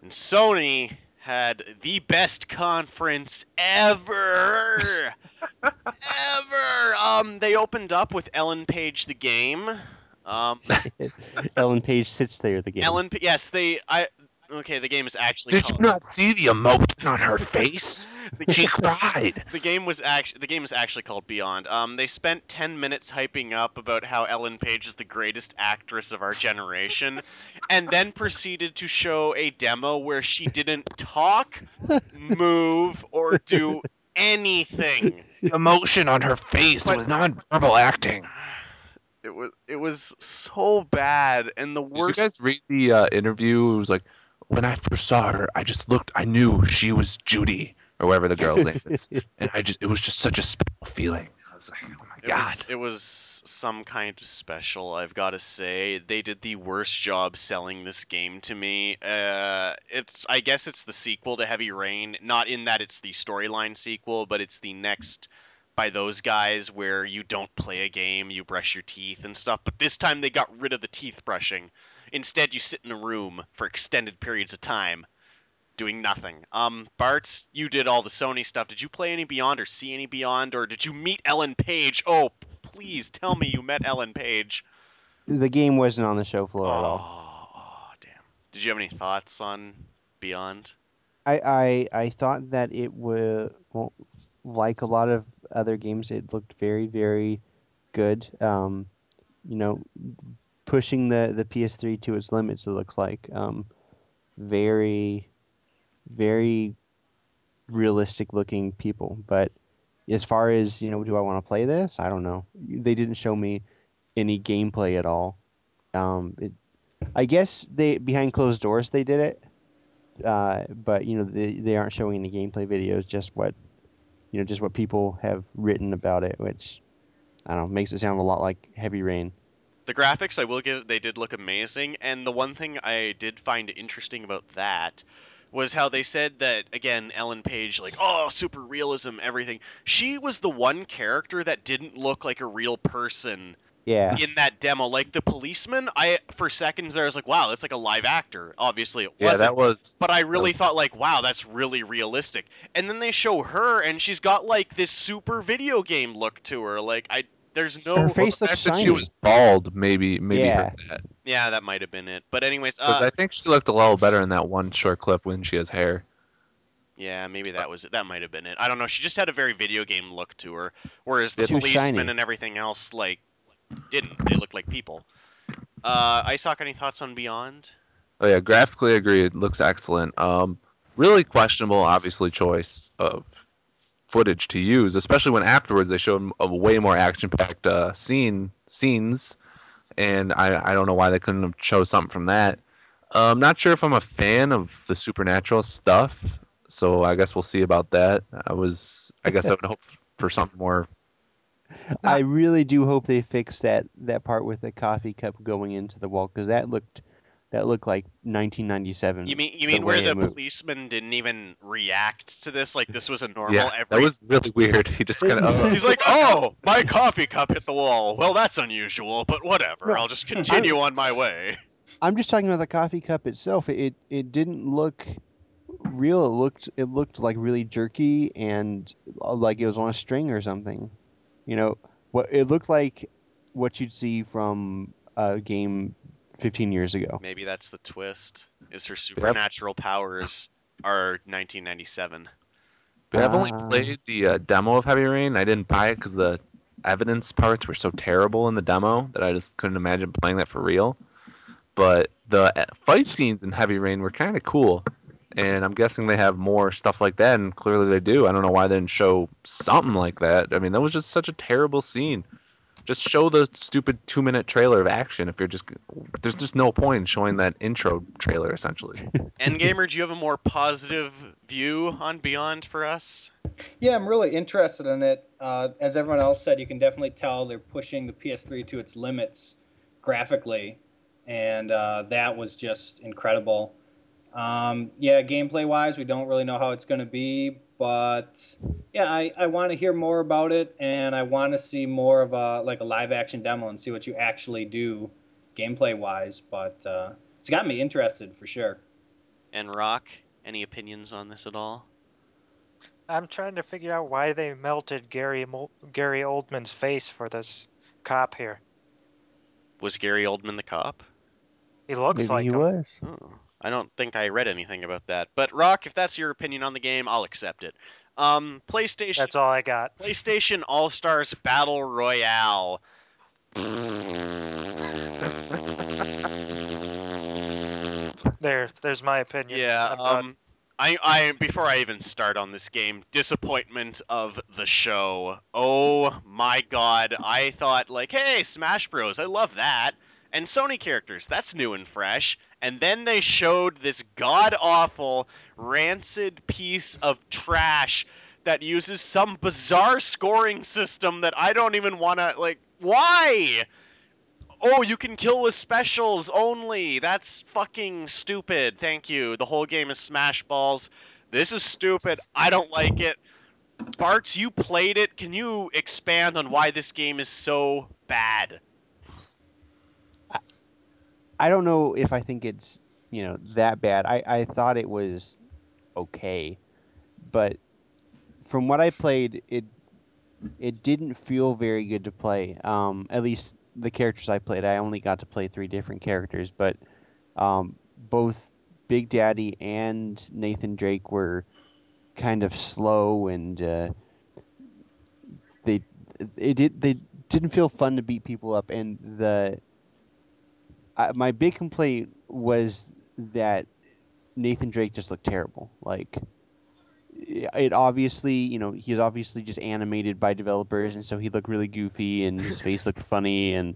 Sony had the best conference ever. Ever. They opened up with Ellen Page the game. Um, Ellen Page sits there. The game. Yes, okay, the game is actually Did you called. not see the emotion on her face? the, She cried. the game is actually called Beyond. They spent 10 minutes hyping up about how Ellen Page is the greatest actress of our generation, and then proceeded to show a demo where she didn't talk, move, or do anything. The emotion on her face. It But was non-verbal acting. it was so bad, and the Did you worst. guys read the interview? It was like, when I first saw her, I just looked. I knew she was Judy or whatever the girl's name is, and it was just such a special feeling. I was like, oh my It was god. it was some kind of special, I've got to say. They did the worst job selling this game to me. I guess it's the sequel to Heavy Rain, not in that it's the storyline sequel, but it's the next by those guys where you don't play a game, you brush your teeth and stuff. But this time they got rid of the teeth brushing. Instead, you sit in a room for extended periods of time doing nothing. Bart, you did all the Sony stuff. Did you play any Beyond or see any Beyond, or did you meet Ellen Page? Oh, please tell me you met Ellen Page. The game wasn't on the show floor at all. Damn. Did you have any thoughts on Beyond? I thought that it would, well, like a lot of other games, it looked very, very good. You know, pushing the PS3 to its limits. It looks like very, very realistic looking people. But as far as do I want to play this? I don't know. They didn't show me any gameplay at all. It, I guess they behind closed doors they did it. But they aren't showing any gameplay videos. Just what people have written about it, which I don't know makes it sound a lot like Heavy Rain. The graphics, I will give, they did look amazing. And the one thing I did find interesting about that was how they said that, again, Ellen Page, like, oh, super realism, everything. She was the one character that didn't look like a real person Yeah, in that demo. Like the policeman, I for seconds there I was like, wow, that's like a live actor. Obviously it Yeah, wasn't. But I that really was thought like, wow, that's really realistic. And then they show her and she's got like this super video game look to her. Like there's her no. well, the face looks fact that she shiny. was bald maybe hurt Yeah, that. Yeah, that might have been it. But anyways, Because I think she looked a little better in that one short clip when she has hair. yeah, maybe that was it. That might have been it. I don't know. She just had a very video game look to her, whereas the Yep. she was policeman shiny. and everything else like didn't. They looked like people. Isock, any thoughts on Beyond? Oh yeah, graphically agree. It looks excellent. Really questionable, obviously, choice of footage to use, especially when afterwards they showed a way more action-packed scenes, and I don't know why they couldn't have chose something from that. I'm not sure if I'm a fan of the supernatural stuff, so I guess we'll see about that. I guess I would hope for something more. I Not, really do hope they fix that part with the coffee cup going into the wall because that looked like You 1997 mean you the mean where way it the moved. policeman didn't even react to this? Like this was a normal yeah, that every. was really weird. He just kind of. He's like, oh, my coffee cup hit the wall. Well, that's unusual, but whatever. No, I'll just I'm continue on my way. I'm just talking about the coffee cup itself. It didn't look real. It looked like really jerky and like it was on a string or something. What it looked like what you'd see from a game 15 years ago. Maybe that's the twist. Is her Yep. supernatural powers are 1997. But I've only Uh, played the demo of Heavy Rain. I didn't buy it because the evidence parts were so terrible in the demo that I just couldn't imagine playing that for real. But the fight scenes in Heavy Rain were kind of cool, and I'm guessing they have more stuff like that, and clearly they do. I don't know why they didn't show something like that. I mean, that was just such a terrible scene. Just show the stupid 2 minute trailer of action. If you're just there's just no point in showing that intro trailer essentially. Endgamer, do you have a more positive view on Beyond for us? Yeah, I'm really interested in it. As everyone else said, you can definitely tell they're pushing the PS3 to its limits graphically, and that was just incredible. Yeah, gameplay wise, we don't really know how it's going to be, but yeah, I want to hear more about it, and I want to see more of a live action demo and see what you actually do gameplay wise. But it's got me interested for sure. And Rock, any opinions on this at all? I'm trying to figure out why they melted Gary Oldman's face for this cop here. Was Gary Oldman the cop? He looks Maybe like he him. was. Oh, I don't think I read anything about that. But Rock, if that's your opinion on the game, I'll accept it. PlayStation That's all I got. PlayStation All Stars Battle Royale. There's my opinion. Yeah, I'm done. I before I even start on this game, disappointment of the show. Oh my god, I thought like, hey, Smash Bros, I love that. And Sony characters, that's new and fresh. And then they showed this god awful, rancid piece of trash that uses some bizarre scoring system that I don't even want to like. Why? Oh, you can kill with specials only. That's fucking stupid. Thank you. The whole game is Smash Balls. This is stupid. I don't like it. Bartz, you played it. Can you expand on why this game is so bad? I don't know if I think it's that bad. I thought it was okay, but from what I played, it didn't feel very good to play. At least the characters I played, I only got to play three different characters, but both Big Daddy and Nathan Drake were kind of slow, and they they didn't feel fun to beat people up. And my big complaint was that Nathan Drake just looked terrible. Like it obviously, he's obviously just animated by developers, and so he looked really goofy, and his face looked funny, and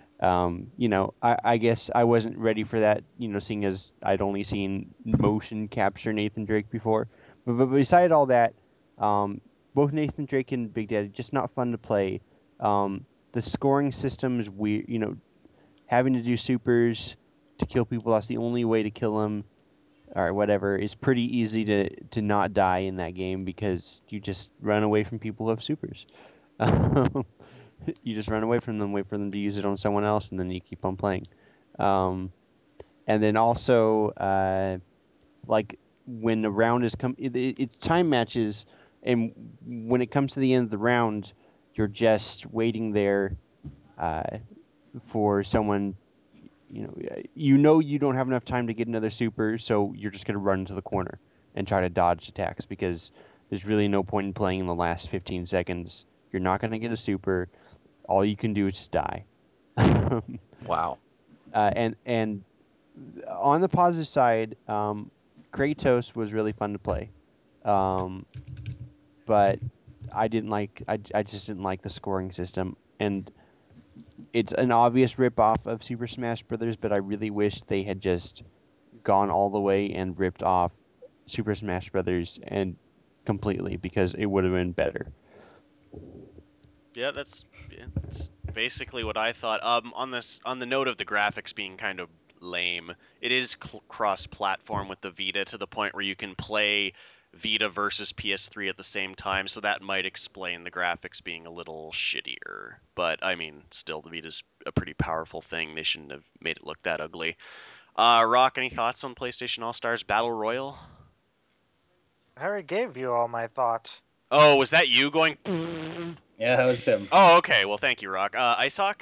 I guess I wasn't ready for that, seeing as I'd only seen motion capture Nathan Drake before. But beside all that, both Nathan Drake and Big Daddy just not fun to play. The scoring system is weird. Having to do supers to kill people. That's the only way to kill them or whatever is pretty easy to not die in that game because you just run away from people who have supers. You just run away from them, wait for them to use it on someone else, and then you keep on playing. Um, and then also, like when the round is it's time matches, and when it comes to the end of the round, you're just waiting there uh, for someone. You don't have enough time to get another super, so you're just going to run into the corner and try to dodge attacks because there's really no point in playing in the last 15 seconds. You're not going to get a super. All you can do is just die. Wow. And on the positive side, Kratos was really fun to play, um, but I just didn't like the scoring system, and it's an obvious rip off of Super Smash Brothers. But I really wish they had just gone all the way and ripped off Super Smash Brothers and completely because it would have been better. Yeah, that's basically what I thought. On the note of the graphics being kind of lame, it is cross-platform with the Vita to the point where you can play Vita versus PS3 at the same time, so that might explain the graphics being a little shittier. But I mean, still, the Vita's a pretty powerful thing. They shouldn't have made it look that ugly. Rock, any thoughts on PlayStation All Stars Battle Royal? I already gave you all my thoughts. Oh, was that you going? Yeah, that was him. Oh, okay. Well, thank you, Rock. Isaac?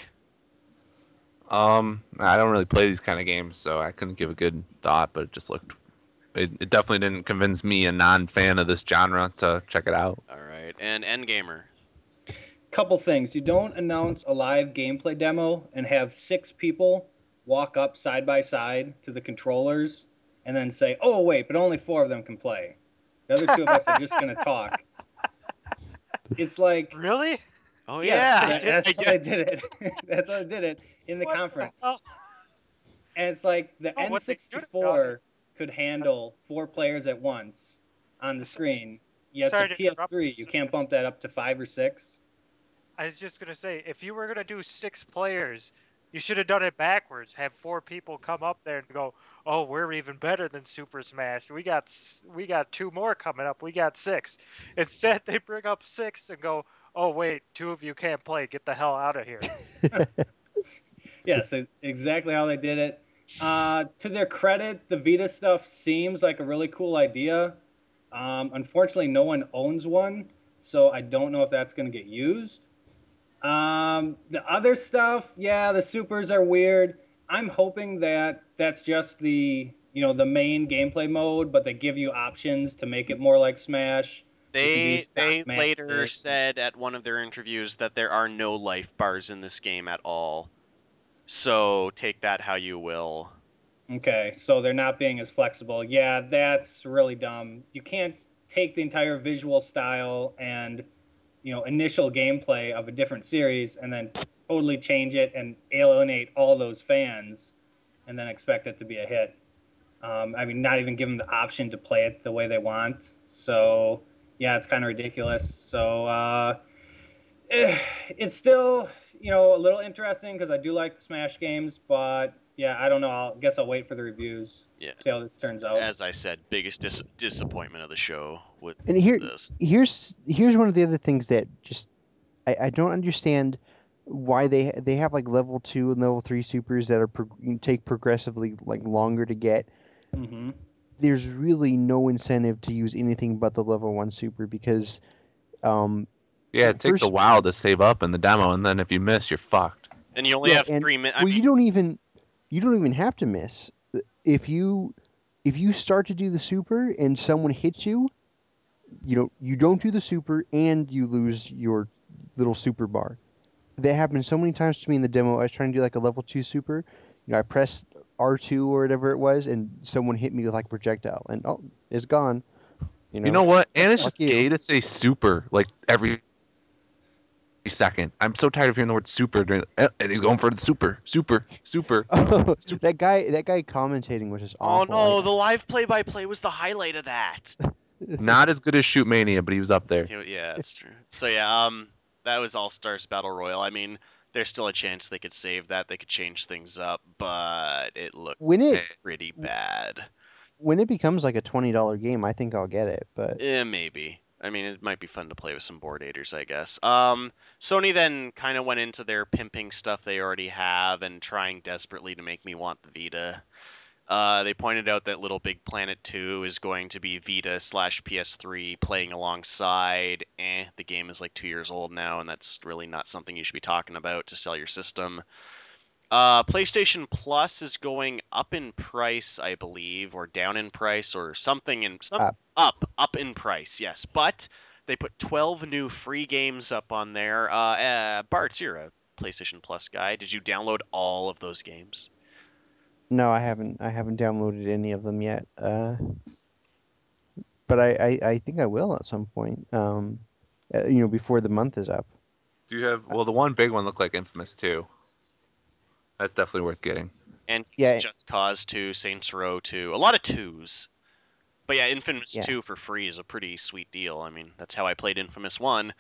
I don't really play these kind of games, so I couldn't give a good thought, but it just looked. It definitely didn't convince me, a non-fan of this genre, to check it out. All right. And Endgamer. Couple things. You don't announce a live gameplay demo and have six people walk up side by side to the controllers and then say, "Oh wait, but only four of them can play. The other two of us are just going to talk." It's like, Really? Oh yes, yeah, They did. I that's how they guess. did it. That's how they did it in the What the conference. hell? And it's like the Oh, what they should have done. N64 could handle four players at once on the So, screen. Yet the sorry to interrupt. PS3, you can't bump that up to five or six. I was just gonna say, if you were gonna do 6 players, you should have done it backwards. Have 4 people come up there and go, "Oh, we're even better than Super Smash. We got 2 more coming up. We got 6." Instead, they bring up 6 and go, "Oh wait, 2 of you can't play. Get the hell out of here." Yes, exactly how they did it. To their credit, the Vita stuff seems like a really cool idea. Unfortunately, no one owns one, so I don't know if that's going to get used. The other stuff, yeah, the supers are weird. I'm hoping that that's just the main gameplay mode, but they give you options to make it more like Smash. You can do stock They later matches. said at one of their interviews that there are no life bars in this game at all. So take that how you will. Okay, so they're not being as flexible. Yeah, that's really dumb. You can't take the entire visual style and initial gameplay of a different series and then totally change it and alienate all those fans and then expect it to be a hit. I mean, not even give them the option to play it the way they want. So yeah, it's kind of ridiculous. So it's still a little interesting because I do like the Smash games, but yeah, I don't know. I guess I'll wait for the reviews, Yeah. see how this turns out. As I said, biggest disappointment of the show with And this. here's one of the other things that just I don't understand why they have like level 2 and level 3 supers that are take progressively like longer to get. Mm-hmm. There's really no incentive to use anything but the level 1 super because um Yeah, it takes a first while to save up in the demo, and then if you miss, you're fucked. And you only yeah, have and 3 minutes. I well, mean, you don't even have to miss. If you start to do the super and someone hits you, you don't do the super and you lose your little super bar. That happened so many times to me in the demo. I was trying to do like a level 2 super. I pressed R2 or whatever it was, and someone hit me with like a projectile, and oh, it's gone. You know what? And it's Fuck just you. gay to say super like every second. I'm so tired of hearing the word super during, and he's going for the super, super, super, Oh, super. that guy commentating was just oh awful. no, the live play-by-play was the highlight of that. Not as good as Shoot Mania, but he was up there. Yeah, that's true. So yeah, that was All Stars Battle Royal. I mean, there's still a chance they could save that. They could change things up, but it looked when Eh, it pretty bad. when it becomes like a $20 game, I think I'll get it. But Maybe. I mean, it might be fun to play with some board aiders, I guess. Sony then kind of went into their pimping stuff they already have and trying desperately to make me want the Vita. They pointed out that Little Big Planet 2 is going to be Vita slash PS3 playing alongside. The game is like 2 years old now, and that's really not something you should be talking about to sell your system. PlayStation Plus is going up in price, I believe, or down in price, or something in some uh, up in price. Yes, but they put 12 new free games up on there. Bart, you're a PlayStation Plus guy. Did you download all of those games? no, I haven't downloaded any of them yet. But I think I will at some point. Before the month is up. Do you have? Well, the one big one looked like Infamous too. That's definitely worth getting. And Yeah, Just Cause 2, Saints Row 2, a lot of twos. But yeah, Infamous yeah. 2 for free is a pretty sweet deal. I mean, that's how I played Infamous 1.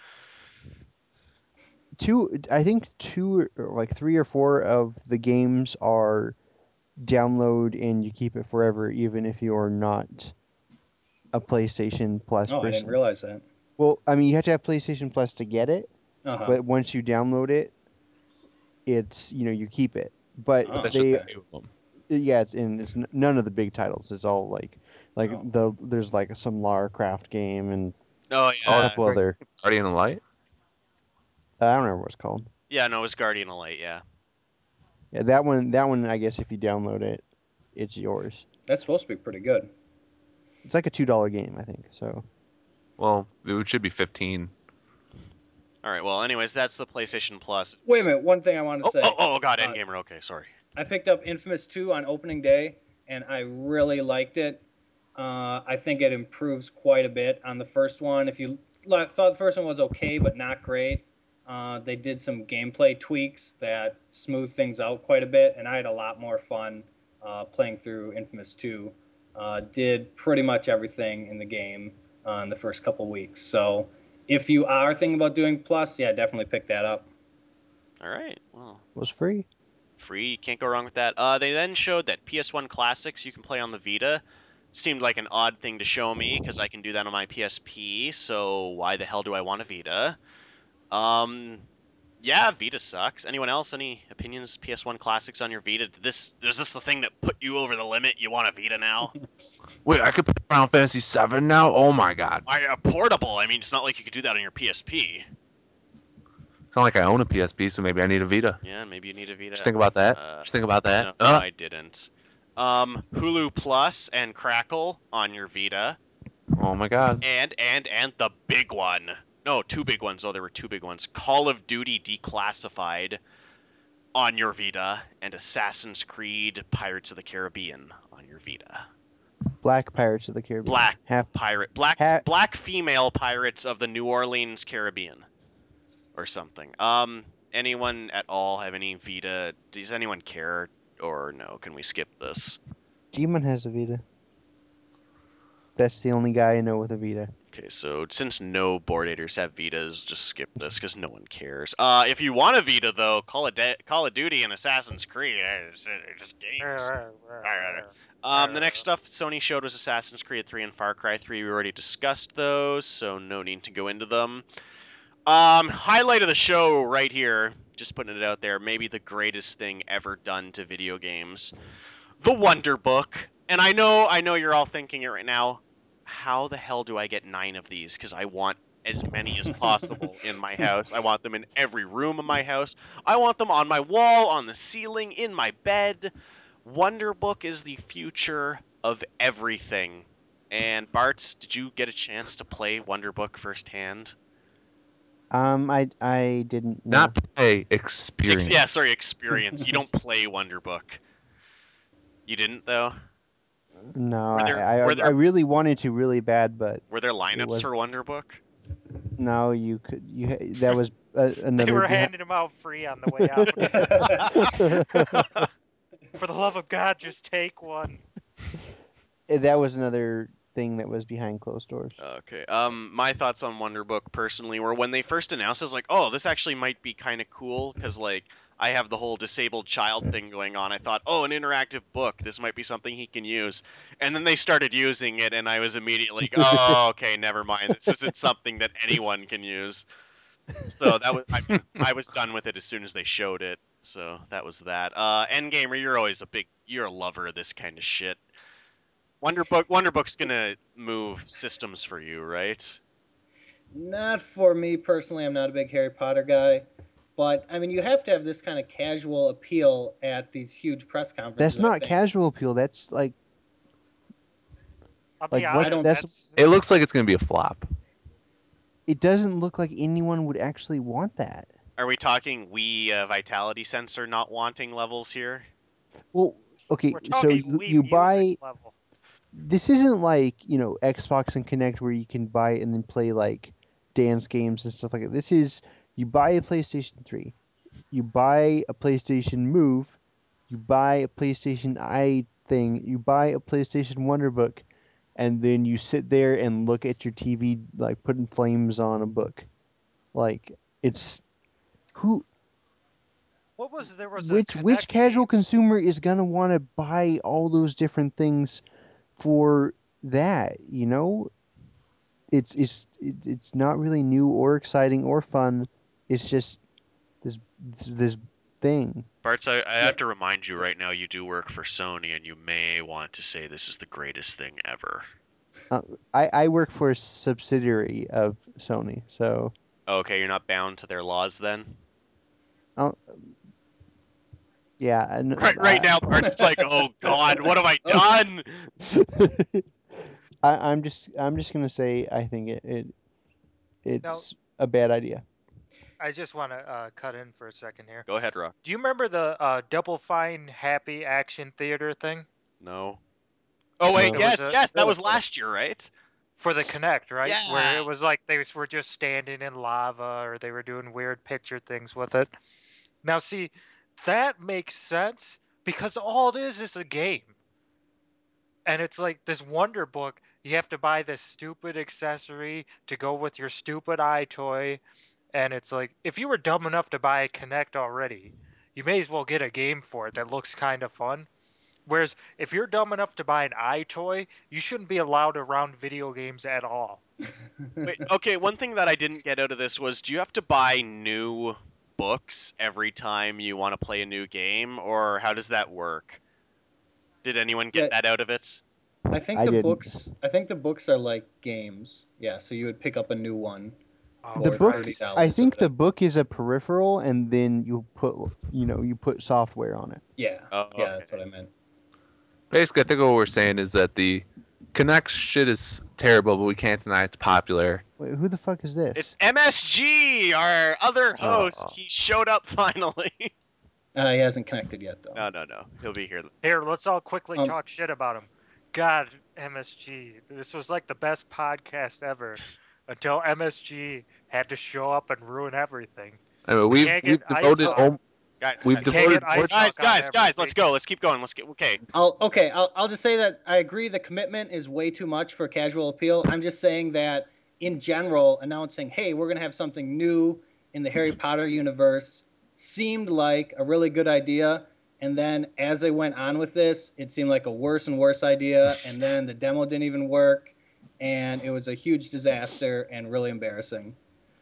I think two, or like three or four of the games are download and you keep it forever, even if you're not a PlayStation Plus Oh, I didn't person. realize that. Well, I mean, you have to have PlayStation Plus to get it, Uh huh. but once you download it, it's you keep it. But But Oh, that's just a they, okay. few of them. yeah, it's none of the big titles. It's all like Oh. there's like some Lara Croft game and Oh a Oh, yeah, couple other. Guardian of Light. I don't remember what it's called. yeah. No, it was Guardian of Light. Yeah. Yeah, that one. I guess if you download it, it's yours. That's supposed to be pretty good. It's like a $2 game, I think. So Well, it should be 15. All right. Well, anyways, that's the PlayStation Plus. Wait a minute. One thing I want to say. Oh God, Uh, Endgamer. Okay, sorry. I picked up Infamous 2 on opening day, and I really liked it. I think it improves quite a bit on the first one. If you thought the first one was okay but not great, they did some gameplay tweaks that smoothed things out quite a bit, and I had a lot more fun playing through Infamous 2. Did pretty much everything in the game in the first couple weeks. So if you are thinking about doing Plus, yeah, definitely pick that up. All right. Well, it was free. free. Can't go wrong with that. They then showed that PS1 classics you can play on the Vita. Seemed like an odd thing to show me because I can do that on my PSP. So why the hell do I want a Vita? Um, Yeah, Vita sucks. Anyone else? Any opinions? PS1 classics on your Vita? Is this the thing that put you over the limit? You want a Vita now? Wait, I could play Final Fantasy VII now? Oh my god. Portable. I mean, it's not like you could do that on your PSP. It's not like I own a PSP, so maybe I need a Vita. Yeah, maybe you need a Did Vita. you think about that? Uh, Did you think about that? no, I didn't. Hulu Plus and Crackle on your Vita, Oh my god. and the big one. No, two big ones. Oh, there were two big ones. Call of Duty Declassified on your Vita, and Assassin's Creed Pirates of the Caribbean on your Vita. Black Pirates of the Caribbean. Black Half. black female pirates of the New Orleans Caribbean or something. Anyone at all have any Vita? Does anyone care or no? Can we skip this? Demon has a Vita. That's the only guy I know with a Vita. Okay, so since no board eaters have Vitas, just skip this because no one cares. If you want a Vita though, Call of Duty and Assassin's Creed, they're just games. The next stuff Sony showed was Assassin's Creed 3 and Far Cry 3. We already discussed those, so no need to go into them. Highlight of the show right here, just putting it out there, maybe the greatest thing ever done to video games. The Wonder Book. And I know you're all thinking it right now. How the hell do I get 9 of these? Because I want as many as possible in my house. I want them in every room of my house. I want them on my wall, on the ceiling, in my bed. Wonder Book is the future of everything. And Bart, did you get a chance to play Wonder Book firsthand? I didn't know. Not play, experience. Experience. You don't play Wonder Book. You didn't though. No, Were I, there I were I there really wanted to really bad, but were there it lineups was for Wonder Book? no. That was They another were handing them out free on the way out. For the love of God, just take one. that was another thing that was behind closed doors. Okay. My thoughts on Wonder Book personally were when they first announced, I was like, oh, this actually might be kind of cool because like I have the whole disabled child thing going on. I thought, oh, an interactive book. This might be something he can use. And then they started using it, and I was immediately like, oh, okay, never mind. This isn't something that anyone can use. So I was done with it as soon as they showed it. So that was that. Endgamer, you're a lover of this kind of shit. Wonderbook's gonna move systems for you, right? Not for me personally. I'm not a big Harry Potter guy, but I mean, you have to have this kind of casual appeal at these huge press That's conferences. I not think. casual appeal. That's I'll be like what? I honest. don't. That's It looks like it's gonna be a flop. it. Doesn't look like anyone would actually want that. Are we talking Wii Vitality Sensor not wanting levels here? Well, okay, We're so talking Wii you Music buy. level. This isn't like Xbox and Connect where you can buy it and then play like dance games and stuff like that. This is you buy a PlayStation 3, you buy a PlayStation Move, you buy a PlayStation Eye thing, you buy a PlayStation Wonderbook, and then you sit there and look at your TV like putting flames on a book. Like it's who What was there was a which Connect casual game. consumer is gonna want to buy all those different things for that? It's not really new or exciting or fun. It's just this thing. Bartz, I Yeah. have to remind you right now, you do work for Sony, and you may want to say this is the greatest thing ever. Uh, I work for a subsidiary of Sony, so Okay, you're not bound to their laws then? I'll, yeah, Right now, Bart's like, oh God, what have I done? I'm just gonna say I think Now, it's a bad idea. I just want to cut in for a second here. Go ahead, Rock. Do you remember the Double Fine Happy Action Theater thing? No. Oh wait, No. It was yes, that was last year, right? for the Connect, right? Where Yeah. it was like were just standing in lava or they were doing weird picture things with it. Now, see, that makes sense because all it is a game. And it's like this Wonder Book. You have to buy this stupid accessory to go with your stupid eye toy. And it's like, if you were dumb enough to buy a Kinect already, you may as well get a game for it that looks kind of fun. Whereas if you're dumb enough to buy an eye toy, you shouldn't be allowed around video games at all. Wait, okay, one thing that I didn't get out of this was do you have to buy new books every time you want to play a new game, or how does that work? Did anyone get Yeah, that out of it? I think I the didn't. books. I think the books are like games. Yeah, so you would pick up a new one Oh, The for book, Christ. I $30 or think the whatever. book is a peripheral, and then you put software on it. Yeah, Oh, yeah, okay. that's what I meant. Basically, I think what we're saying is that the Connect shit is terrible, but we can't deny it's popular. Wait, who the fuck is this? It's MSG, our other host. Oh. He showed up finally. He hasn't connected yet though. No. He'll be here. Here, let's all quickly Um, talk shit about him. God, MSG. This was like the best podcast ever until MSG had to show up and ruin everything. I mean, We we've can't get we've ice devoted talk. Guys, we've We can't devoted get more ice talk on guys, let's everything. go. Let's keep going. Okay. I'll just say that I agree the commitment is way too much for casual appeal. I'm just saying that in general, announcing, hey, we're gonna have something new in the Harry Potter universe seemed like a really good idea. And then as they went on with this, it seemed like a worse and worse idea. And then the demo didn't even work, and it was a huge disaster and really embarrassing.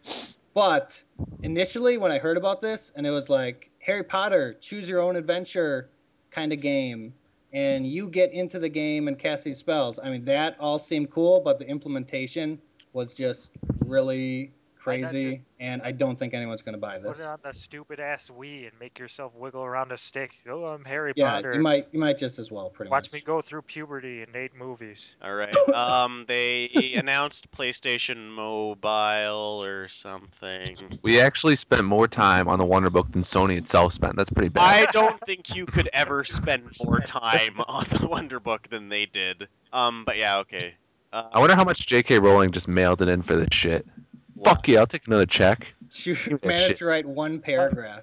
But initially, when I heard about this, and it was like Harry Potter, choose your own adventure kind of game, and you get into the game and cast these spells. I mean, that all seemed cool, but the implementation was just really Why not just crazy, and I don't think anyone's going to buy put it this. on the stupid ass Wii and make yourself wiggle around a stick? Oh, I'm Harry Yeah, Potter. you might just as well, pretty Watch me much. go through puberty in 8 movies. All right. They announced PlayStation Mobile or something. We actually spent more time on the Wonder Book than Sony itself spent. That's pretty I bad. don't think you could ever spend more time on the Wonder Book than they did. But yeah, okay. I wonder how much J.K. Rowling just mailed it in for this shit. What? Fuck yeah, I'll take another check. She Give me that managed shit. to write one paragraph.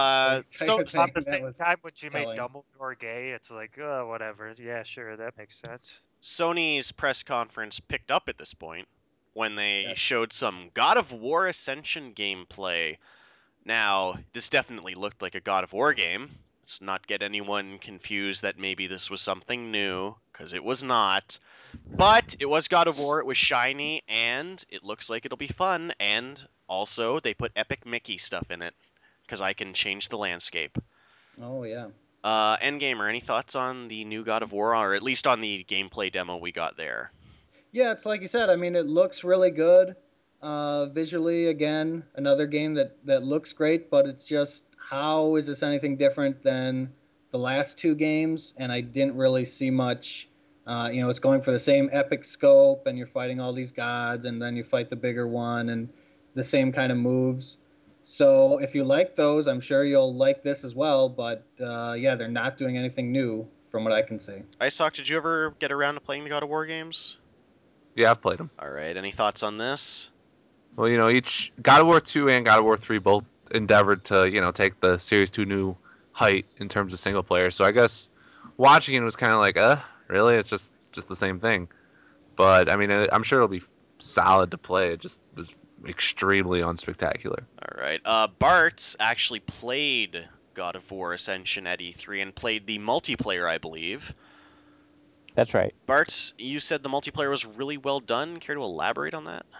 So Type of About thing. the That same was time when she made telling. Dumbledore gay, it's like, oh, whatever. Yeah, sure, that makes sense. Sony's press conference picked up at this point when they Yes. showed some God of War Ascension gameplay. Now, this definitely looked like a God of War game. Let's not get anyone confused that maybe this was something new, because it was not. But it was God of War, it was shiny, and it looks like it'll be fun. And also, they put Epic Mickey stuff in it, because I can change the landscape. Oh yeah. Endgamer, any thoughts on the new God of War, or at least on the gameplay demo we got there? Yeah, it's like you said. I mean, it looks really good. Visually, again, another game that looks great, but it's just how is this anything different than the last two games? And I didn't really see much. It's going for the same epic scope, and you're fighting all these gods, and then you fight the bigger one, and the same kind of moves. So if you like those, I'm sure you'll like this as well. But yeah, they're not doing anything new from what I can see. Icesock, did you ever get around to playing the God of War games? Yeah, I've played them. All right, any thoughts on this? Well, each God of War 2 and God of War 3 both endeavored to, take the series to a new height in terms of single player. So I guess watching it was kind of like, really? It's just the same thing. But I mean, I'm sure it'll be solid to play. It just was extremely unspectacular. All right, Bart's actually played God of War Ascension at E3 and played the multiplayer, I believe. That's right. Bart's, you said the multiplayer was really well done. Care to elaborate on that?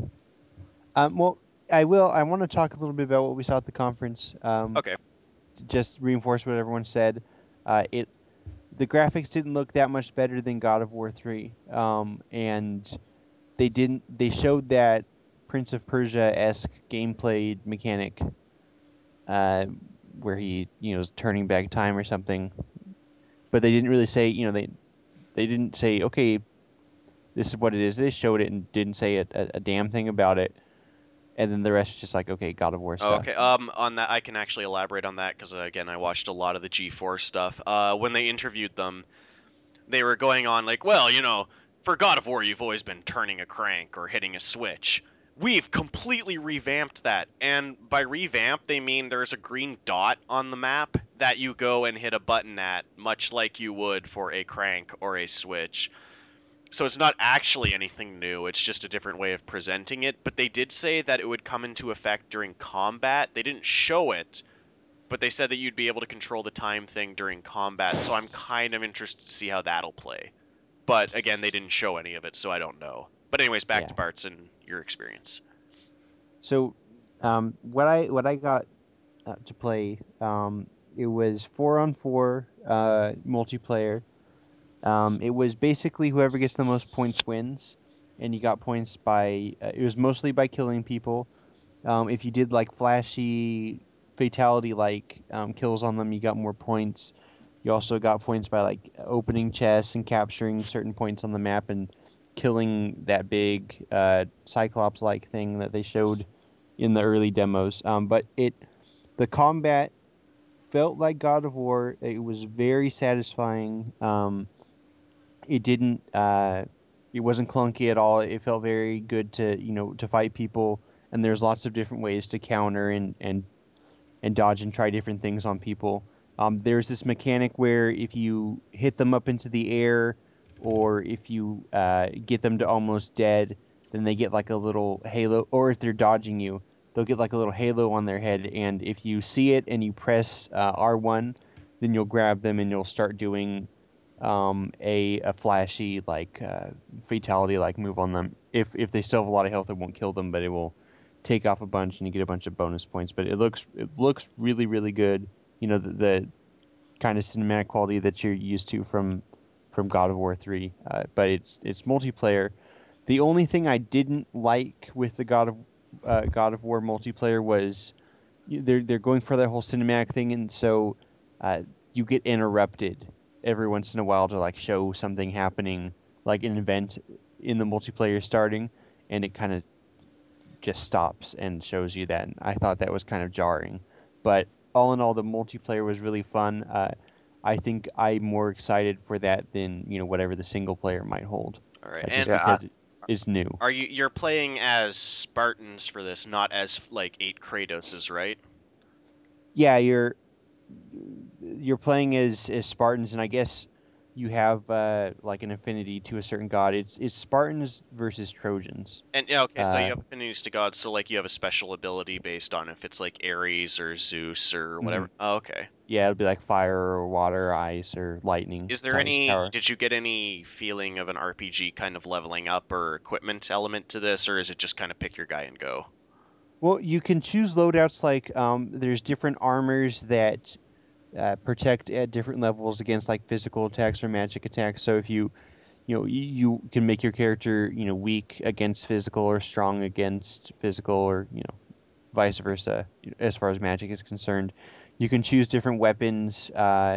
Well, I will. I want to talk a little bit about what we saw at the conference. Okay. Just reinforce what everyone said. It The graphics didn't look that much better than God of War 3. And they didn't. They showed that Prince of Persia esque gameplay mechanic, uh, where he is turning back time or something. But they didn't really say. They didn't say, okay, this is what it is. They showed it and didn't say a damn thing about it. And then the rest is just like, okay, God of War Oh, stuff. okay. On that, I can actually elaborate on that because again, I watched a lot of the G4 stuff. When they interviewed them, they were going on like, well, for God of War, you've always been turning a crank or hitting a switch. We've completely revamped that. And by revamp, they mean there's a green dot on the map that you go and hit a button at, much like you would for a crank or a switch. So it's not actually anything new, it's just a different way of presenting it. But they did say that it would come into effect during combat. They didn't show it, but they said that you'd be able to control the time thing during combat, so I'm kind of interested to see how that'll play. But again, they didn't show any of it, so I don't know. But anyways, back Yeah. to Bart's and your experience. So, what I got to play. It was 4-on-4 multiplayer. It was basically whoever gets the most points wins, and you got points by. It was mostly by killing people. If you did like flashy fatality like kills on them, you got more points. You also got points by like opening chests and capturing certain points on the map and killing that big Cyclops like thing that they showed in the early demos. But the combat felt like God of War. It was very satisfying. It didn't it wasn't clunky at all. It felt very good to to fight people, and there's lots of different ways to counter and dodge and try different things on people. There's this mechanic where if you hit them up into the air, or if you get them to almost dead, then they get like a little halo. Or if they're dodging you, they'll get like a little halo on their head. And if you see it and you press R1, then you'll grab them and you'll start doing a flashy like fatality like move on them. If they still have a lot of health, it won't kill them, but it will take off a bunch and you get a bunch of bonus points. But it looks really really good. The kind of cinematic quality that you're used to from God of War 3. But it's multiplayer. The only thing I didn't like with the God of War multiplayer was they're going for that whole cinematic thing, and so uh, you get interrupted every once in a while to like show something happening, like an event in the multiplayer starting, and it kind of just stops and shows you that. And I thought that was kind of jarring, but all in all, the multiplayer was really fun. I think I'm more excited for that than whatever the single player might hold, All right. just And Yeah, because it is new. you're playing as Spartans for this, not as like 8 Kratoses, right? Yeah, you're playing as Spartans, and I guess you have like an affinity to a certain god. It's Spartans versus Trojans. And yeah, okay, so you Uh, have affinities to gods, so like you have a special ability based on if it's like Ares or Zeus or mhm. whatever. Oh, okay. Yeah, it'll be like fire or water, or ice or lightning Is there type any, power. did you get any feeling of an RPG kind of leveling up or equipment element to this, or is it just kind of pick your guy and go? Well, you can choose loadouts like there's different armors that protect at different levels against like physical attacks or magic attacks. So if you can make your character weak against physical or strong against physical, or vice versa as far as magic is concerned. You can choose different weapons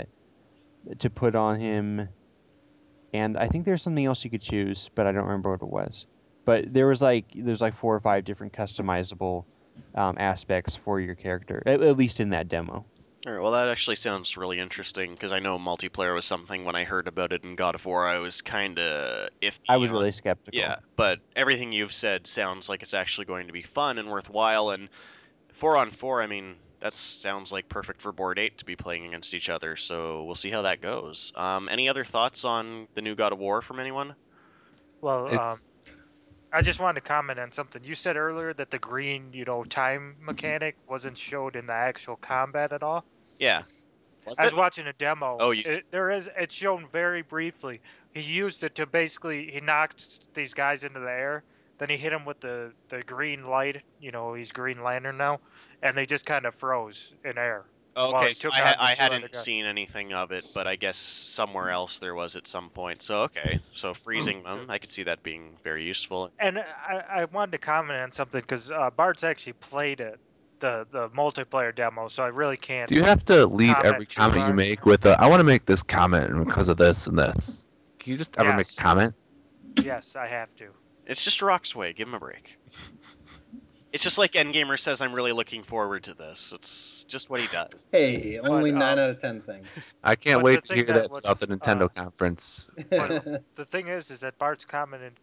to put on him, and I think there's something else you could choose, but I don't remember what it was. But there's like 4 or 5 different customizable aspects for your character, at least in that demo. All right, well, that actually sounds really interesting because I know multiplayer was something when I heard about it in God of War, I was kind of I iffy was on. really skeptical. Yeah, but everything you've said sounds like it's actually going to be fun and worthwhile. And 4-on-4, I mean, that sounds like perfect for board 8 to be playing against each other. So we'll see how that goes. Any other thoughts on the new God of War from anyone? Well, it's I just wanted to comment on something. You said earlier that the green, time mechanic wasn't showed in the actual combat at all. Yeah, was I was it? watching a demo. Oh, It's shown very briefly. He used it to basically he knocked these guys into the air. Then he hit them with the green light. He's Green Lantern now, and they just kind of froze in air while okay. he So took out the I two other hadn't guys. seen anything of it, but I guess somewhere else there was at some point. So okay, so freezing So, them, I could see that being very useful. and I wanted to comment on something because Bart's actually played it, the multiplayer demo, so I really can't do you have to lead comment every too comment you much. make with I want to make this comment because of this and this? Can you just ever make a Yes, comment? yes, I have to. It's just Rock's way. Give him a break. It's just like Endgamer says, I'm really looking forward to this. It's just what he does. Hey, But only 9 out of 10 things. I can't but wait the to thing hear that that was throughout the Nintendo conference. but the thing is that Bart's commented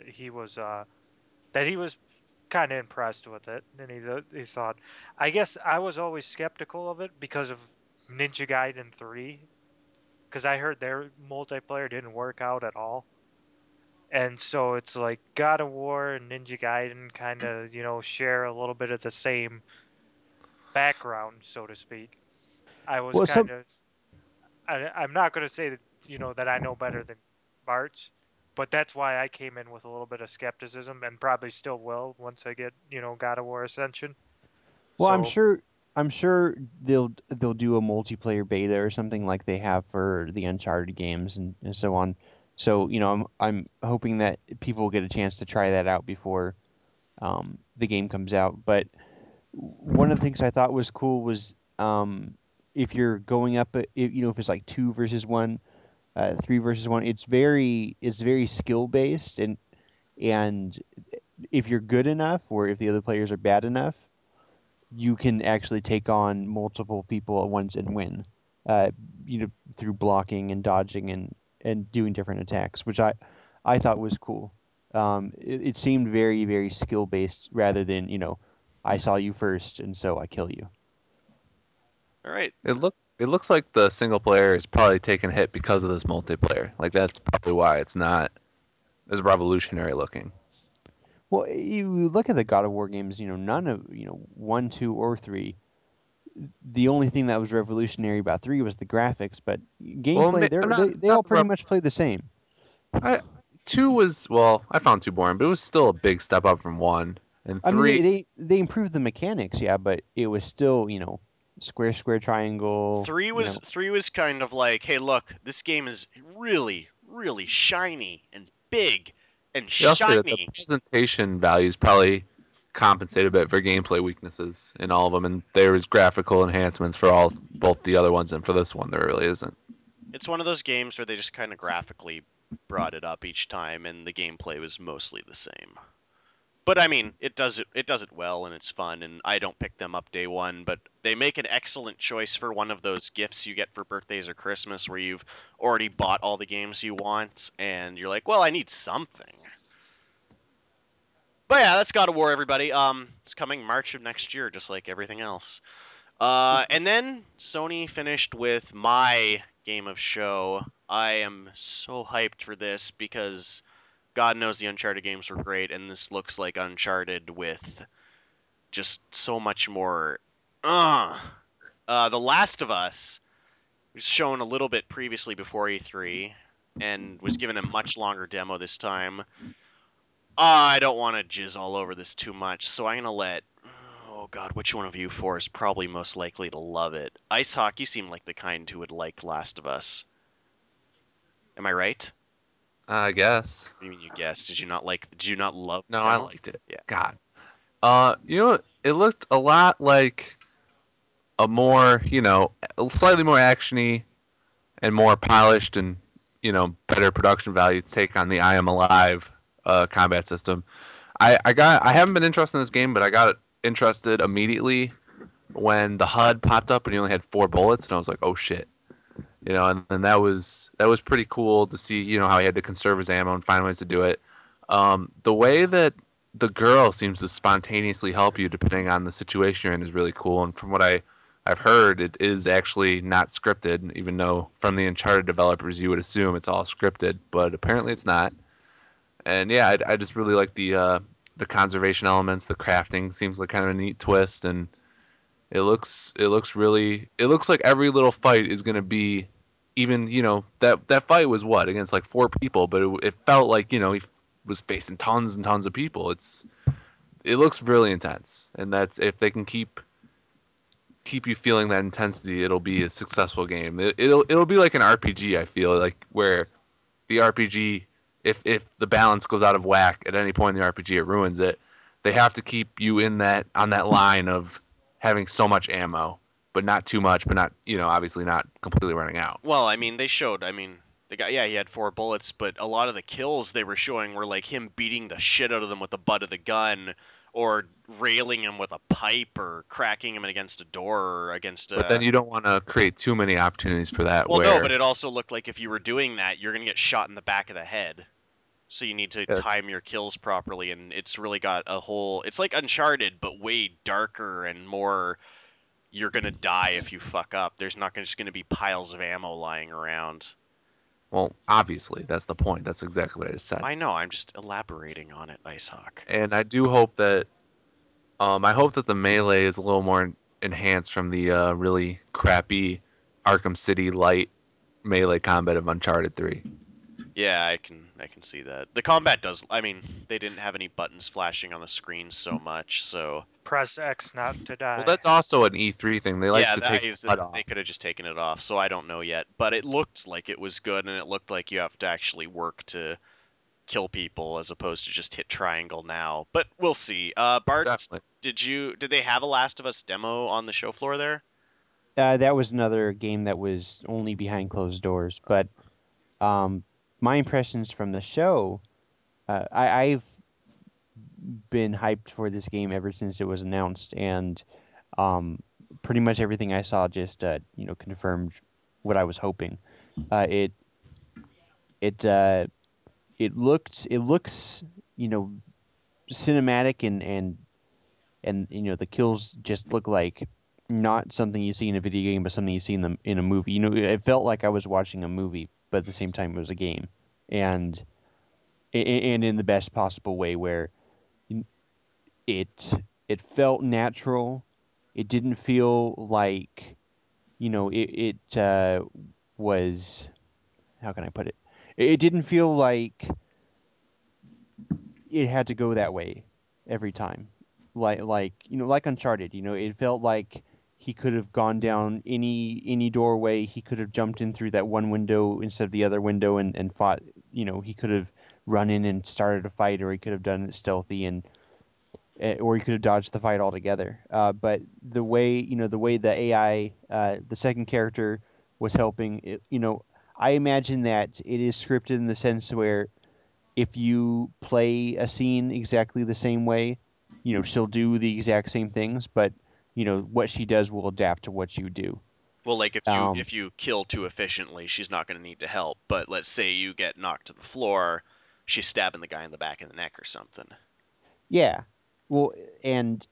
that he was kind of impressed with it, and he thought. I guess I was always skeptical of it because of Ninja Gaiden 3, because I heard their multiplayer didn't work out at all, and so it's like God of War and Ninja Gaiden kind of share a little bit of the same background, so to speak. I was Well, kind some of I'm not going to say that that I know better than Bart's, but that's why I came in with a little bit of skepticism, and probably still will once I get God of War Ascension. well, I'm So sure I'm sure they'll do a multiplayer beta or something like they have for the Uncharted games and so on. So I'm hoping that people will get a chance to try that out before the game comes out. But one of the things I thought was cool was if you're going up, if it's like two versus one, three versus one, it's very skill based, and if you're good enough or if the other players are bad enough, you can actually take on multiple people at once and win. Uh, through blocking and dodging and doing different attacks, which I thought was cool. It seemed very very skill based rather than I saw you first and so I kill you. All right. It looks like the single player is probably taking a hit because of this multiplayer. Like that's probably why it's not as revolutionary looking. Well, you look at the God of War games. None of one, two, or three. The only thing that was revolutionary about three was the graphics, but Well, gameplay, I'm they not all pretty much play the same. I two was well, I found two boring, but it was still a big step up from one. And I mean, three, they improved the mechanics, yeah, but it was still square, square, triangle. Three was kind of like, hey, look, this game is really, really shiny and big and yeah, I'll say that the shiny. presentation values probably compensate a bit for gameplay weaknesses in all of them, and there was graphical enhancements for all both the other ones and for this one there really isn't. It's one of those games where they just kind of graphically brought it up each time, and the gameplay was mostly the same. But I mean, it does it well, and it's fun. And I don't pick them up day one, but they make an excellent choice for one of those gifts you get for birthdays or Christmas, where you've already bought all the games you want, and you're like, well, I need something. But yeah, that's God of War, everybody. It's coming March of next year, just like everything else. And then Sony finished with my game of show. I am so hyped for this because God knows the Uncharted games were great, and this looks like Uncharted with just so much more. Uh, The Last of Us was shown a little bit previously before E3 and was given a much longer demo this time. I don't want to jizz all over this too much, so I'm gonna let. Oh God, which one of you four is probably most likely to love it? Ice Hawk, you seem like the kind who would like Last of Us. Am I right? I guess. I mean, you guessed. Did you not like? Did you not love No, the I demo? liked it. Yeah. God. You know, it looked a lot like a more, slightly more actiony and more polished and, better production value take on the I Am Alive combat system. I haven't been interested in this game, but I got interested immediately when the HUD popped up and he only had 4 bullets, and I was like, oh shit. And that was pretty cool to see, how he had to conserve his ammo and find ways to do it. The way that the girl seems to spontaneously help you depending on the situation you're in is really cool. And from what I've heard, it is actually not scripted, even though from the Uncharted developers you would assume it's all scripted, but apparently it's not. And yeah, I just really like the conservation elements. The crafting seems like kind of a neat twist, and it looks like every little fight is gonna be even that fight was what against like 4 people, but it felt like he was facing tons and tons of people. It looks really intense, and that's if they can keep you feeling that intensity, it'll be a successful game. It'll be like an RPG. I feel like where the RPG, if the balance goes out of whack at any point in the RPG, it ruins it. They have to keep you in that on that line of having so much ammo, but not too much, but not obviously not completely running out. Well, I mean, they showed. I mean, the guy, yeah, he had 4 bullets, but a lot of the kills they were showing were like him beating the shit out of them with the butt of the gun, or railing him with a pipe, or cracking him against a door, or against But a. then you don't want to create too many opportunities for that. Well, no, Where but it also looked like if you were doing that, you're gonna get shot in the back of the head. So you need to yeah, time your kills properly, and it's really got a whole. It's like Uncharted, but way darker and more. You're gonna die if you fuck up. There's not just gonna be piles of ammo lying around. well, obviously that's the point. That's exactly what I just said. I know. I'm just elaborating on it, Icehawk. And I do hope that I hope that the melee is a little more enhanced from the really crappy Arkham City light melee combat of Uncharted 3. Yeah, I can see that. The combat does. I mean, they didn't have any buttons flashing on the screen so much, so Press X not to die. Well, that's also an E3 thing. They like yeah, to that take the is HUD they off. could have just taken it off. So I don't know yet, but it looked like it was good, and it looked like you have to actually work to kill people as opposed to just hit triangle now. But we'll see. Bart's, Definitely. did they have a Last of Us demo on the show floor there? That was another game that was only behind closed doors. But um, my impressions from the show, I've been hyped for this game ever since it was announced, and um, pretty much everything I saw just confirmed what I was hoping. It it looks cinematic, and the kills just look like not something you see in a video game, but something you see in a movie. It felt like I was watching a movie, but at the same time it was a game, and and in the best possible way, where it it felt natural. It didn't feel like it was, how can I put it? It didn't feel like it had to go that way every time. Like Uncharted, it felt like he could have gone down any doorway. He could have jumped in through that one window instead of the other window and fought. He could have run in and started a fight, or he could have done it stealthy, or he could have dodged the fight altogether. But the way the AI, the second character, was helping, I imagine that it is scripted in the sense where if you play a scene exactly the same way, she'll do the exact same things, but what she does will adapt to what you do. Well, like Um, if you kill too efficiently, she's not going to need to help. But let's say you get knocked to the floor, she's stabbing the guy in the back of the neck or something. yeah. Well, and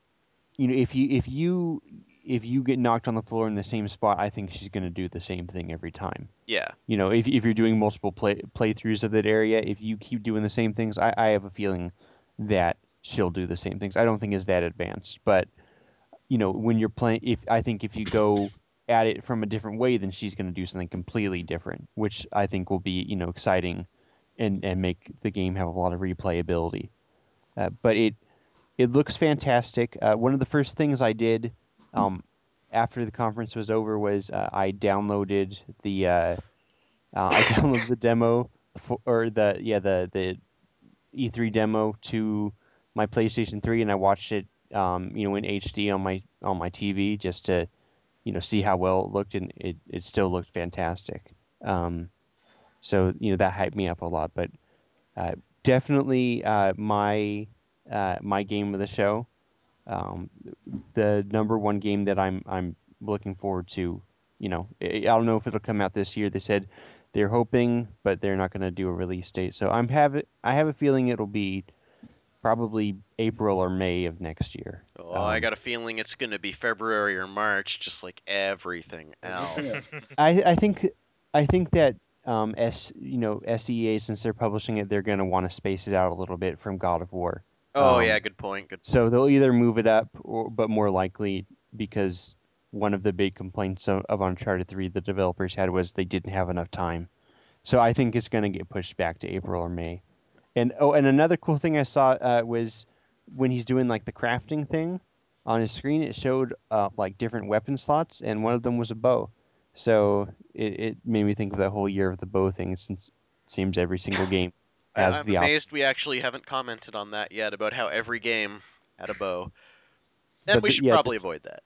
if you get knocked on the floor in the same spot, I think she's going to do the same thing every time. Yeah. If you're doing multiple playthroughs of that area, if you keep doing the same things, I have a feeling that she'll do the same things. I don't think it's that advanced, but when you're playing, if you go at it from a different way, then she's going to do something completely different, which I think will be exciting, and make the game have a lot of replayability. But it looks fantastic. One of the first things I did, after the conference was over, was I downloaded I downloaded the demo or the E3 demo to my PlayStation 3, and I watched it in HD on my TV, just to see how well it looked, and it still looked fantastic. So that hyped me up a lot, but uh, definitely my game of the show, um, the number one game that I'm looking forward to. I don't know if it'll come out this year. They said they're hoping, but they're not going to do a release date. So I have a feeling it'll be probably April or May of next year. Oh, I got a feeling it's going to be February or March, just like everything Everything else. else. I think that SEA, since they're publishing it, they're going to want to space it out a little bit from God of War. Oh, yeah, good point. Good So point. they'll either move it up, but more likely, because one of the big complaints of Uncharted 3 the developers had was they didn't have enough time. So I think it's going to get pushed back to April or May. And another cool thing I saw was when he's doing like the crafting thing on his screen, it showed like different weapon slots, and one of them was a bow. So it made me think of that whole year of the bow thing, since it seems every single game has I'm the option. amazed we actually haven't commented on that yet about how every game had a bow. And But we should yeah, probably avoid that.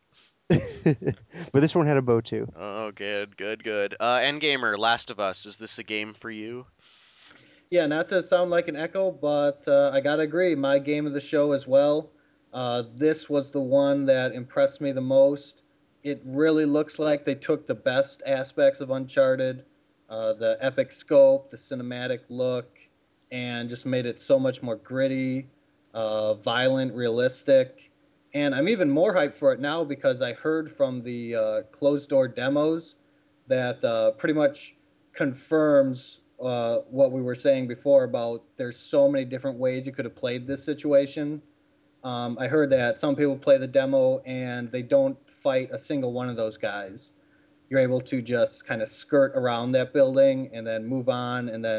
but this one had a bow too. Oh, good, good, good. Endgamer, Last of Us, is this a game for you? Yeah, not to sound like an echo, but I gotta agree. My game of the show as well. This was the one that impressed me the most. It really looks like they took the best aspects of Uncharted, the epic scope, the cinematic look, and just made it so much more gritty, violent, realistic. And I'm even more hyped for it now because I heard from the closed door demos that pretty much confirms what we were saying before about there's so many different ways you could have played this situation. I heard that some people play the demo and they don't fight a single one of those guys. You're able to just kind of skirt around that building and then move on and then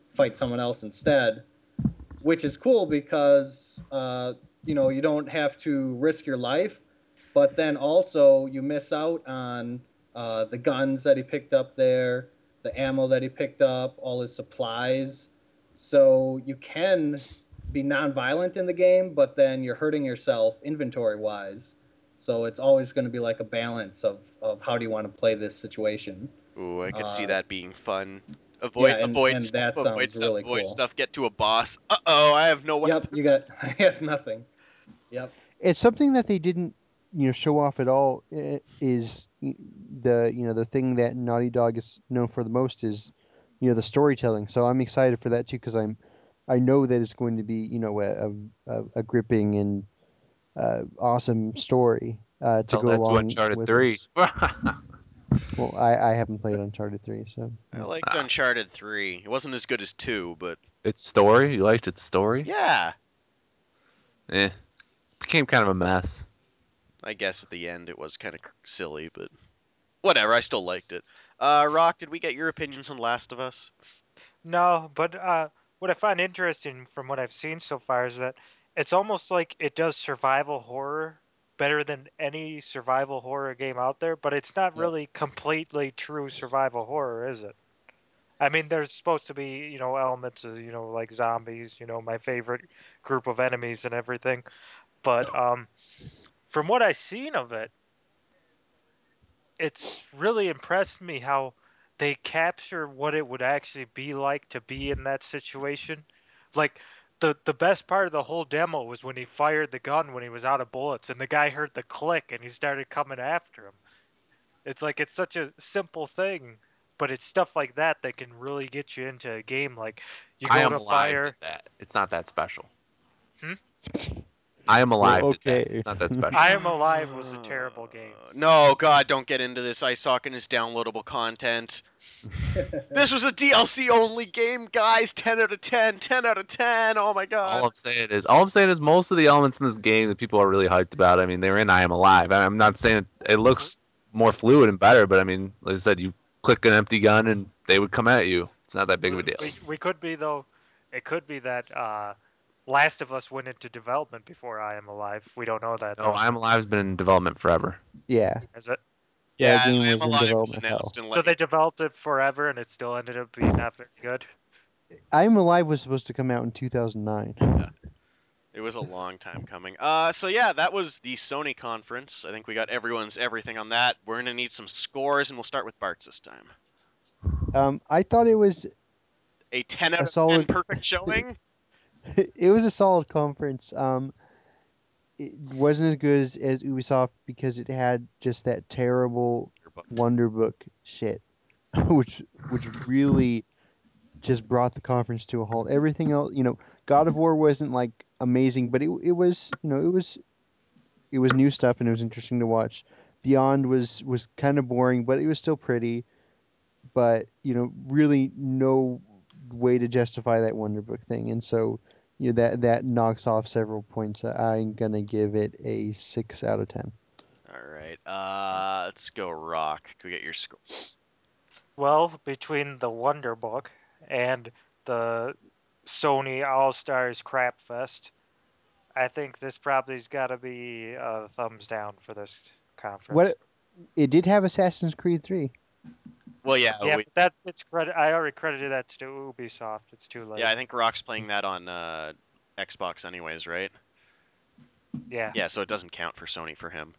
fight someone else instead, which is cool because you don't have to risk your life, but then also you miss out on the guns that he picked up there, the ammo that he picked up, all his supplies. So you can be non-violent in the game, but then you're hurting yourself inventory wise. So it's always going to be like a balance of how do you want to play this situation. Ooh, I could see Uh, that being fun. yeah, Avoid, and avoid and stuff, that avoid sounds stuff, really avoid cool. stuff. Get to a boss. Uh-oh, I have no weapon. Yep, you got I have nothing. Yep. It's something that they didn't show off at all. Is the thing that Naughty Dog is known for the most is the storytelling. So I'm excited for that too because I know that it's going to be a gripping and awesome story to Tell go that to along Uncharted with 3. this. Well, I haven't played Uncharted 3, so I liked Uncharted 3. It wasn't as good as 2, but Its story? You liked its story? yeah, Eh. Became kind of a mess. I guess at the end it was kind of silly, but whatever. I still liked it. Rock, did we get your opinions on Last of Us? No, but what I find interesting from what I've seen so far is that it's almost like it does survival horror better than any survival horror game out there, but it's not Yep. really completely true survival horror, is it? I mean, there's supposed to be, elements of, like zombies, my favorite group of enemies and everything, but from what I've seen of it, it's really impressed me how they capture what it would actually be like to be in that situation. Like the best part of the whole demo was when he fired the gun when he was out of bullets and the guy heard the click and he started coming after him. It's like it's such a simple thing, but it's stuff like that that can really get you into a game like you I go Am to Alive did fire. that. It's not that special. Hmm? I Am well, Alive did that. okay. It's not that special. I Am Alive was a terrible game. No, God, don't get into this. ISOC and his downloadable content. This was a DLC only game, guys. 10 out of 10. 10 out of 10. Oh my God. All I'm saying is most of the elements in this game that people are really hyped about. I mean, they were in I Am Alive. I'm not saying it looks more fluid and better, but I mean, like I said, you click an empty gun and they would come at you. It's not that big of a deal. We could be though. It could be that Last of Us went into development before I Am Alive. We don't know that No, though. I Am Alive has been in development forever. Yeah, Is it? Yeah, that game I was Am in Alive was development hell. announced in So like. they developed it forever, and it still ended up being not very good. I'm Alive was supposed to come out in 2009. It was a long time coming. So yeah, that was the Sony conference. I think we got everyone's everything on that. We're gonna need some scores, and we'll start with Bart's this time. I thought it was A 10 out a of 10 solid. perfect showing. It was a solid conference. It wasn't as good as Ubisoft because it had just that terrible Wonderbook shit, which really just brought the conference to a halt. Everything else, God of War wasn't like amazing, but it was it was new stuff and it was interesting to watch. Beyond was kind of boring, but it was still pretty. But really no way to justify that Wonderbook thing, and so that knocks off several points. I'm gonna give it a 6 out of 10. All right. Let's go. Rock. Can we get your score? Well, between the Wonder Book and the Sony All Stars Crap Fest, I think this probably's got to be a thumbs down for this conference. What it did have Assassin's Creed 3. Well, yeah, Yeah, but it's credit. I already credited that to Ubisoft. It's too late. I think Rock's playing that on Xbox, anyways, right? Yeah. Yeah, so it doesn't count for Sony for him.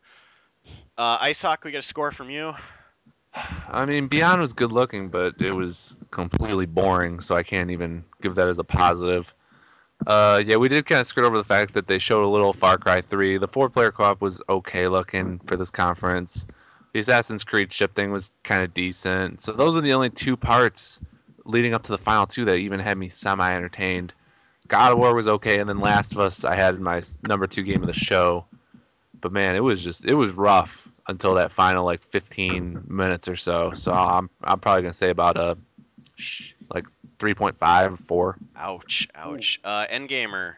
ISOC, we get a score from you. I mean, Beyond was good looking, but it was completely boring, so I can't even give that as a positive. Yeah, we did kind of skirt over the fact that they showed a little Far Cry 3. The four-player co-op was okay looking for this conference. The Assassin's Creed ship thing was kind of decent. So those are the only two parts leading up to the final two that even had me semi-entertained. God of War was okay, and then Last of Us I had in my number two game of the show. But man, it was rough until that final like 15 minutes or so. So I'm probably gonna say about a like 3.5 4. Ouch, Ooh. ouch. Endgamer.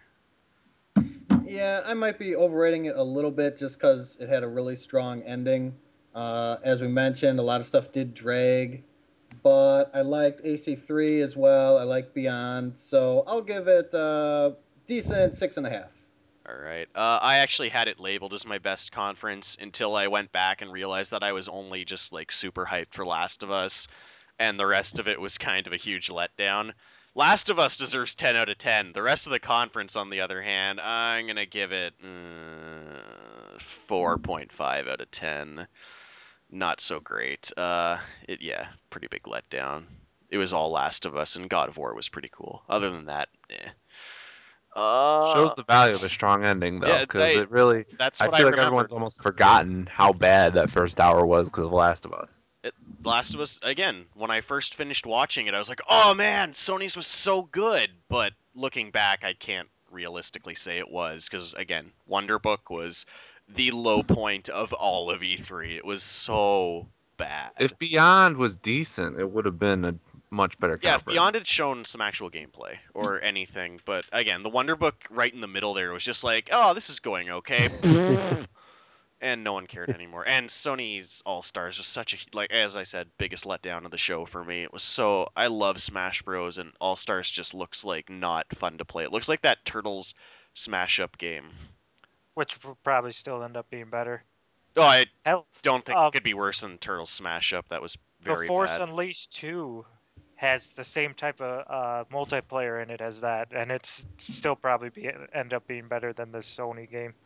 Yeah, I might be overrating it a little bit just because it had a really strong ending. As we mentioned, a lot of stuff did drag, but I liked AC3 as well. I like Beyond, so I'll give it decent 6.5. All right. I actually had it labeled as my best conference until I went back and realized that I was only just like super hyped for Last of Us, and the rest of it was kind of a huge letdown. Last of Us deserves 10 out of 10. The rest of the conference, on the other hand, I'm gonna give it 4.5 out of 10. Not so great. Yeah, pretty big letdown. It was all Last of Us, and God of War was pretty cool. Other than that, eh. Shows the value of a strong ending, though, Yeah, because it really. that's I what I feel like remember. everyone's almost forgotten how bad that first hour was because of Last of Us. Last of Us, again, when I first finished watching it, I was like, oh man, Sony's was so good. But looking back, I can't realistically say it was, because again, Wonder Book was the low point of all of E3. It was so bad. If Beyond was decent, it would have been a much better Yeah, if Beyond conference. had shown some actual gameplay or anything, but again, the Wonder Book right in the middle there was just like, oh, this is going okay. And no one cared anymore. And Sony's All Stars was such a, like, as I said, biggest letdown of the show for me. It was so, I love Smash Bros, and All Stars just looks like not fun to play. It looks like that Turtles Smash Up game. which will probably still end up being better. Oh, I Hell, don't think it uh, could be worse than Turtles Smash Up. That was the very Force bad. Unleashed 2 has the same type of multiplayer in it as that, and it's still probably end up being better than the Sony game.